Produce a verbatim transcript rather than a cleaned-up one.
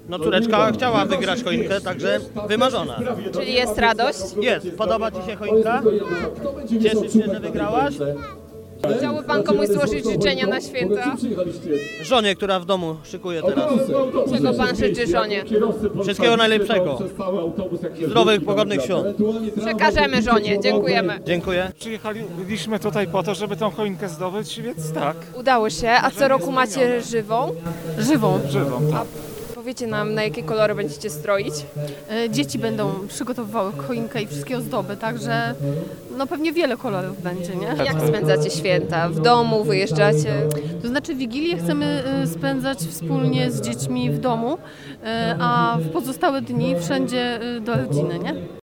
No córeczka chciała wygrać choinkę, także wymarzona. Czyli jest radość? Jest. Podoba Ci się choinka? Cieszysz się, że wygrałaś? Chciałby Pan komuś złożyć życzenia na święta? Żonie, która w domu szykuje teraz. Czego Pan życzy żonie? Wszystkiego najlepszego. Zdrowych, pogodnych świąt. Przekażemy żonie, dziękujemy. Dziękuję. Przyjechaliśmy tutaj po to, żeby tą choinkę zdobyć, więc tak, Udało się, a co roku macie żywą? Żywą. żywą. Tak. Powiecie nam, na jakie kolory będziecie stroić? E, Dzieci będą przygotowywały choinkę i wszystkie ozdoby, także no pewnie wiele kolorów będzie, nie? Jak spędzacie święta? W domu, wyjeżdżacie? To znaczy Wigilię chcemy e, spędzać wspólnie z dziećmi w domu, e, a w pozostałe dni wszędzie e, do rodziny, nie?